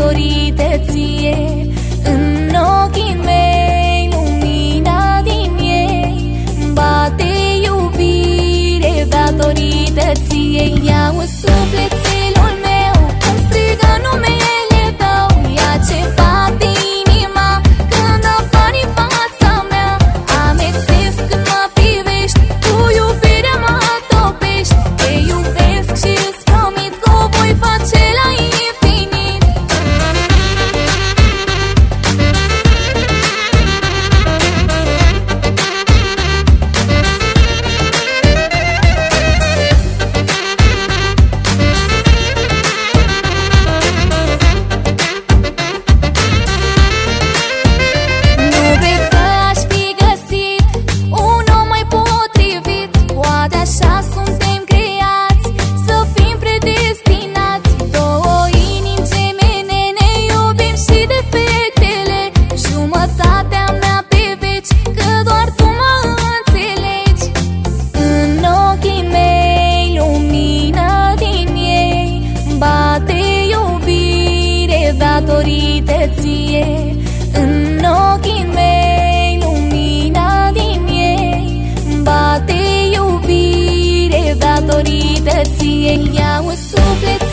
datorită ție. În ochii mei, lumina din ei bate iubire datorită ție. Ia-o sufletelul meu, îmi strigă numele tău. Ia ce bate inima când apari în fața mea. Amețesc când mă privești, cu iubirea mă topești. Te iubesc și îți promit că o voi face la infinit. Datorită ție. În ochii mei, lumina din ei bate iubire datorită ție. Ia-o suflet